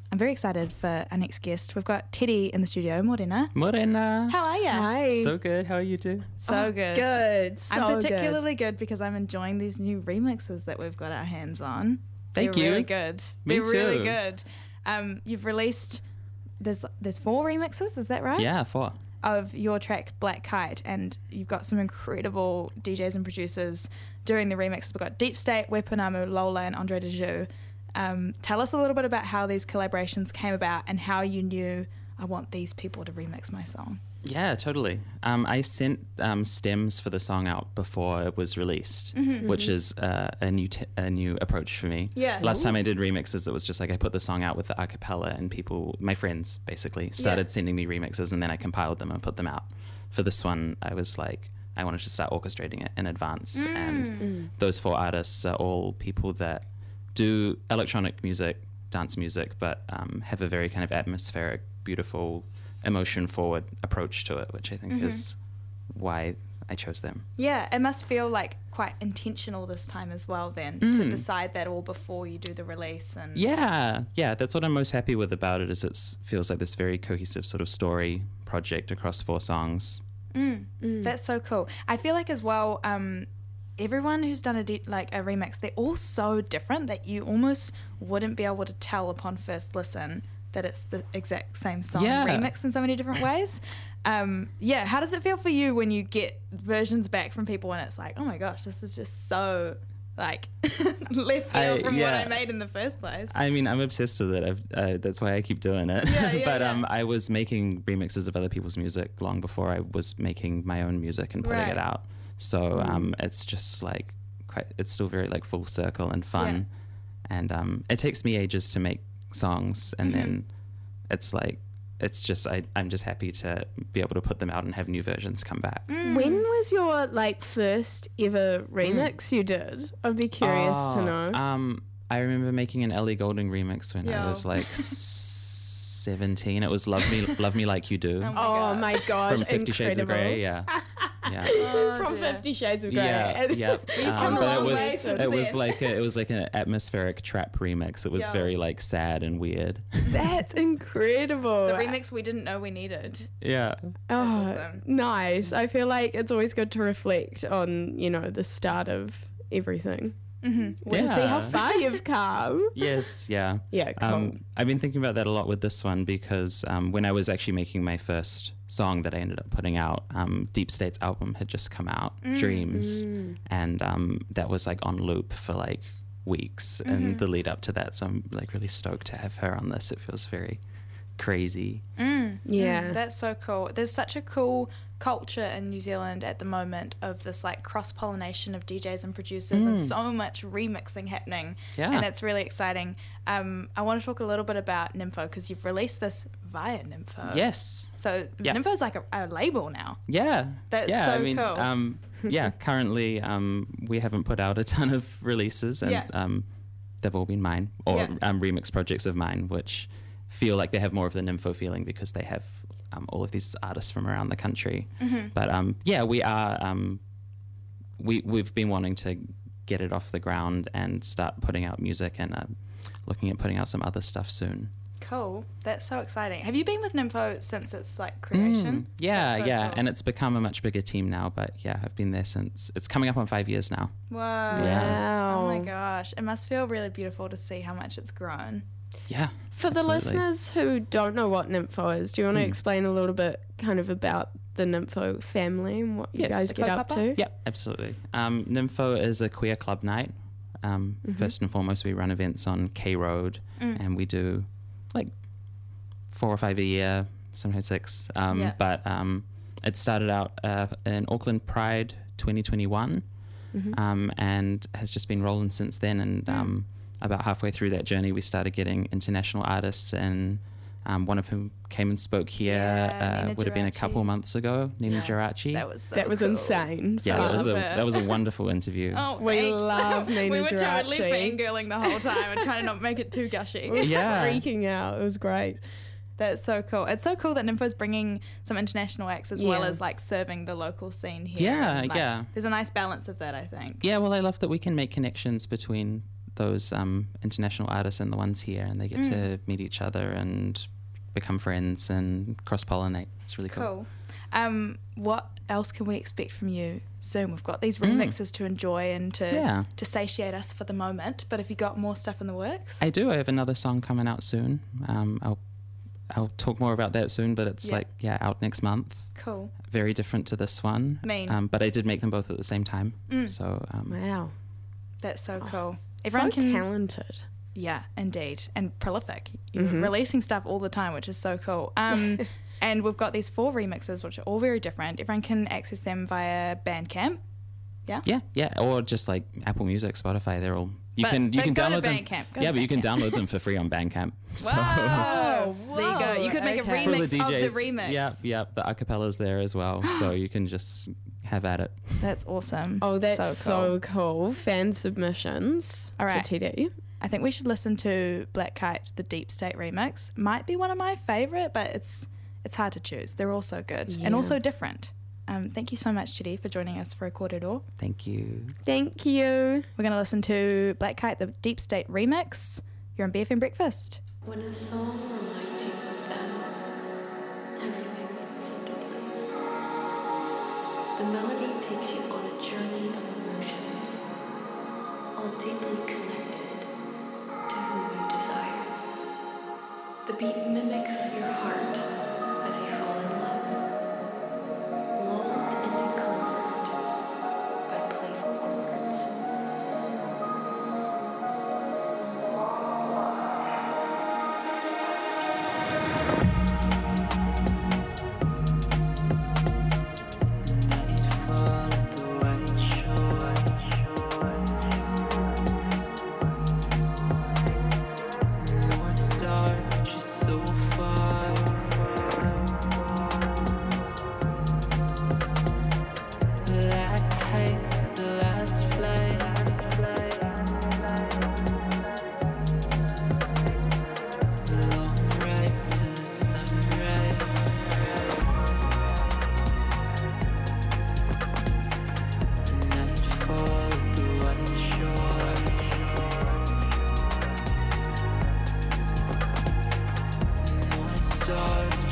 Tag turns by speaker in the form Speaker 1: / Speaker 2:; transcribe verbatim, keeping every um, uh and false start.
Speaker 1: I'm very excited for our next guest. We've got Teddy in the studio. Morena.
Speaker 2: Morena.
Speaker 1: How are you?
Speaker 3: Hi.
Speaker 2: So good. How are you two?
Speaker 1: So
Speaker 3: Oh,
Speaker 1: good.
Speaker 3: Good. So
Speaker 1: I'm particularly
Speaker 3: good.
Speaker 1: good because I'm enjoying these new remixes that we've got our hands on.
Speaker 2: Thank
Speaker 1: They're
Speaker 2: you.
Speaker 1: really good.
Speaker 2: Me
Speaker 1: They're really
Speaker 2: too.
Speaker 1: good. Um, you've released there's there's four remixes, is that right?
Speaker 2: Yeah, four.
Speaker 1: Of your track Black Kite, and you've got some incredible D Js and producers doing the remixes. We've got Deep State, Weponamu, Lola, and Andre de Jeu. Um, tell us a little bit about how these collaborations came about and how you knew I want these people to remix my song.
Speaker 2: Yeah, totally. Um, I sent um, stems for the song out before it was released, mm-hmm. which is uh, a new t- a new approach for me.
Speaker 1: Yeah.
Speaker 2: Last
Speaker 1: Ooh.
Speaker 2: time I did remixes, it was just like I put the song out with the acapella, and people, my friends, basically started
Speaker 1: Yeah.
Speaker 2: sending me remixes, and then I compiled them and put them out. For this one, I was like, I wanted to start orchestrating it in advance,
Speaker 1: Mm.
Speaker 2: and mm. those four artists are all people that do electronic music, dance music, but um, have a very kind of atmospheric, beautiful, emotion-forward approach to it, which I think
Speaker 1: Mm-hmm.
Speaker 2: is why I chose them.
Speaker 1: Yeah, it must feel like quite intentional this time as well then
Speaker 2: Mm.
Speaker 1: to decide that all before you do the release. And
Speaker 2: Yeah, yeah, that's what I'm most happy with about it, is it feels like this very cohesive sort of story project across four songs.
Speaker 1: Mm. Mm. That's so cool. I feel like as well, um, everyone who's done a de- like a remix, they're all so different that you almost wouldn't be able to tell upon first listen that it's the exact same song
Speaker 2: Yeah.
Speaker 1: remixed in so many different ways. Um, yeah, how does it feel for you when you get versions back from people and it's like, oh my gosh, this is just so like left field
Speaker 2: I-
Speaker 1: from
Speaker 2: yeah.
Speaker 1: what I made in the first place?
Speaker 2: I mean, I'm obsessed with it. I've, uh, that's why I keep doing it.
Speaker 1: Yeah, yeah,
Speaker 2: but
Speaker 1: yeah.
Speaker 2: um, I was making remixes of other people's music long before I was making my own music and putting
Speaker 1: Right.
Speaker 2: it out. So um, it's just like quite. It's still very like full circle and fun, and um, it takes me ages to make songs, and
Speaker 1: Mm-hmm.
Speaker 2: then it's like it's just I, I'm just happy to be able to put them out and have new versions come back.
Speaker 1: Mm.
Speaker 3: When was your like first ever remix you did? I'd be curious to
Speaker 2: Oh,
Speaker 3: know.
Speaker 2: Um, I remember making an Ellie Goulding remix when
Speaker 1: Yo.
Speaker 2: I was like seventeen. It was "Love Me, Love Me Like You Do"
Speaker 1: my
Speaker 3: oh
Speaker 1: God.
Speaker 3: my gosh,
Speaker 2: from Fifty Shades of
Speaker 3: incredible.
Speaker 2: Grey. Yeah, yeah,
Speaker 3: From
Speaker 1: dear.
Speaker 3: Fifty Shades of Grey.
Speaker 2: yeah, yeah.
Speaker 1: come a
Speaker 2: but
Speaker 1: long
Speaker 2: it was
Speaker 1: way since
Speaker 2: it was
Speaker 1: then.
Speaker 2: like a, it was like an atmospheric trap remix. It was
Speaker 1: Yo.
Speaker 2: very like sad and weird.
Speaker 3: That's incredible.
Speaker 1: The remix we didn't know we needed.
Speaker 2: Yeah,
Speaker 3: Oh,
Speaker 1: awesome.
Speaker 3: nice. I feel like it's always good to reflect on, you know, the start of everything.
Speaker 1: Mm-hmm.
Speaker 3: To see how
Speaker 2: Yeah.
Speaker 3: far you've come.
Speaker 2: yes, yeah.
Speaker 3: Yeah, cool.
Speaker 2: Um, I've been thinking about that a lot with this one because um, when I was actually making my first song that I ended up putting out, um, Deep State's album had just come out, Dreams, and um, that was like on loop for like weeks and the lead up to that. So I'm like really stoked to have her on this. It feels very crazy.
Speaker 1: Mm.
Speaker 3: Yeah.
Speaker 1: Mm, that's so cool. There's such a cool culture in New Zealand at the moment of this like cross-pollination of D Js and producers and so much remixing happening.
Speaker 2: Yeah.
Speaker 1: And it's really exciting. Um, I want to talk a little bit about Nympho because you've released this via Nympho.
Speaker 2: Yes.
Speaker 1: So
Speaker 2: Yeah.
Speaker 1: Nympho's like a, a label now.
Speaker 2: Yeah.
Speaker 1: That's
Speaker 2: yeah,
Speaker 1: so
Speaker 2: I mean,
Speaker 1: cool.
Speaker 2: Um, yeah, currently um, we haven't put out a ton of releases, and
Speaker 1: Yeah.
Speaker 2: um, they've all been mine, or
Speaker 1: Yeah.
Speaker 2: um, remix projects of mine, which feel like they have more of the Nympho feeling because they have um, all of these artists from around the country.
Speaker 1: Mm-hmm.
Speaker 2: But um, yeah, we are. Um, we we've been wanting to get it off the ground and start putting out music, and uh, looking at putting out some other stuff soon.
Speaker 1: Cool. That's so exciting. Have you been with Nympho since its like creation?
Speaker 2: Mm, yeah,
Speaker 1: That's so
Speaker 2: yeah,
Speaker 1: cool.
Speaker 2: and it's become a much bigger team now. But yeah, I've been there since it's coming up on five years now.
Speaker 1: Whoa.
Speaker 2: Yeah.
Speaker 1: Oh my
Speaker 3: Wow.
Speaker 1: gosh. It must feel really beautiful to see how much it's grown.
Speaker 2: Yeah.
Speaker 3: For the
Speaker 2: absolutely.
Speaker 3: listeners who don't know what Nympho is, do you want to
Speaker 2: Mm.
Speaker 3: explain a little bit kind of about the Nympho family and what you
Speaker 2: Yes.
Speaker 3: guys
Speaker 1: The
Speaker 3: get up
Speaker 1: kaupapa?
Speaker 3: to?
Speaker 2: Yeah, absolutely. Um, Nympho is a queer club night. Um, First and foremost, we run events on K Road, and we do like four or five a year, sometimes six. Um,
Speaker 1: Yeah.
Speaker 2: But um, it started out uh, in Auckland Pride twenty twenty-one, um, and has just been rolling since then. And um, about halfway through that journey, we started getting international artists, and um, one of whom came and spoke here.
Speaker 1: Yeah,
Speaker 2: uh,
Speaker 1: Nina
Speaker 2: would have been a
Speaker 1: Geraci.
Speaker 2: couple months ago. Nina
Speaker 1: Yeah.
Speaker 2: Geraci.
Speaker 1: That was so
Speaker 3: That was
Speaker 1: cool.
Speaker 3: insane.
Speaker 2: Yeah,
Speaker 3: for
Speaker 2: that was a
Speaker 3: us.
Speaker 1: love it.
Speaker 2: that was a wonderful interview.
Speaker 1: Oh,
Speaker 3: We
Speaker 1: thanks.
Speaker 3: love Nina
Speaker 1: We were totally
Speaker 3: Geraci.
Speaker 1: fangirling the whole time and trying to not make it too gushy.
Speaker 3: We were
Speaker 2: Yeah.
Speaker 3: freaking out. It was great.
Speaker 1: That's so cool. It's so cool that Nympho's bringing some international acts as well
Speaker 3: Yeah.
Speaker 1: as like serving the local scene here.
Speaker 2: Yeah,
Speaker 1: And, like,
Speaker 2: yeah.
Speaker 1: There's a nice balance of that, I think.
Speaker 2: Yeah, well, I love that we can make connections between those um, international artists and the ones here, and they get
Speaker 1: Mm.
Speaker 2: to meet each other and become friends and cross-pollinate. It's really cool.
Speaker 1: Cool. Um, what else can we expect from you soon? We've got these
Speaker 2: Mm.
Speaker 1: remixes to enjoy and to
Speaker 2: Yeah.
Speaker 1: to satiate us for the moment. But have you got more stuff in the works?
Speaker 2: I do. I have another song coming out soon. Um, I'll I'll talk more about that soon, but it's
Speaker 1: Yeah.
Speaker 2: like yeah, out next month.
Speaker 1: Cool.
Speaker 2: Very different to this one.
Speaker 1: Mean.
Speaker 2: Um, but I did make them both at the same time.
Speaker 1: Mm.
Speaker 2: So um,
Speaker 3: Wow.
Speaker 1: That's so
Speaker 3: Oh,
Speaker 1: cool.
Speaker 3: so
Speaker 1: can.
Speaker 3: talented.
Speaker 1: Yeah, indeed. And prolific. You're
Speaker 3: Mhm.
Speaker 1: releasing stuff all the time, which is so cool. Um, and we've got these four remixes, which are all very different. Everyone can access them via Bandcamp.
Speaker 2: yeah, yeah, or just like Apple Music, Spotify. They're all you
Speaker 1: But-
Speaker 2: can you
Speaker 1: but
Speaker 2: can
Speaker 1: go to
Speaker 2: download them.
Speaker 1: Bandcamp. Go
Speaker 2: yeah,
Speaker 1: to
Speaker 2: but you can
Speaker 1: Bandcamp.
Speaker 2: download them for free on Bandcamp. So
Speaker 1: Whoa, there you go. You could make
Speaker 3: okay.
Speaker 1: a
Speaker 2: for
Speaker 1: remix
Speaker 2: the D Js,
Speaker 1: of the remix.
Speaker 2: Yep, yep. The acapellas there as well, so you can just have at it.
Speaker 1: That's awesome.
Speaker 3: Oh, that's
Speaker 1: so cool.
Speaker 3: so cool. Fan submissions
Speaker 1: All right.
Speaker 3: to T D.
Speaker 1: I think we should listen to Black Kite, the Deep State remix. Might be one of my favourite, but it's it's hard to choose. They're all so good
Speaker 3: Yeah.
Speaker 1: and also different. Um, thank you so much, Chidi, for joining us for a Corridor.
Speaker 2: Thank you.
Speaker 3: Thank you.
Speaker 1: We're going to listen to Black Kite, the Deep State remix. You're on B F M Breakfast.
Speaker 4: When a song reminds you of them, everything falls into place. The melody takes you on a journey of emotions, all deeply connected to whom you desire. The beat mimics your heart as you fall in love, lulled into comfort by playful chords.
Speaker 5: Nightfall at the white shore. North Star reaches so far. Black kite took the last flight. Long ride to the sunrise. Nightfall at the white shore. North Star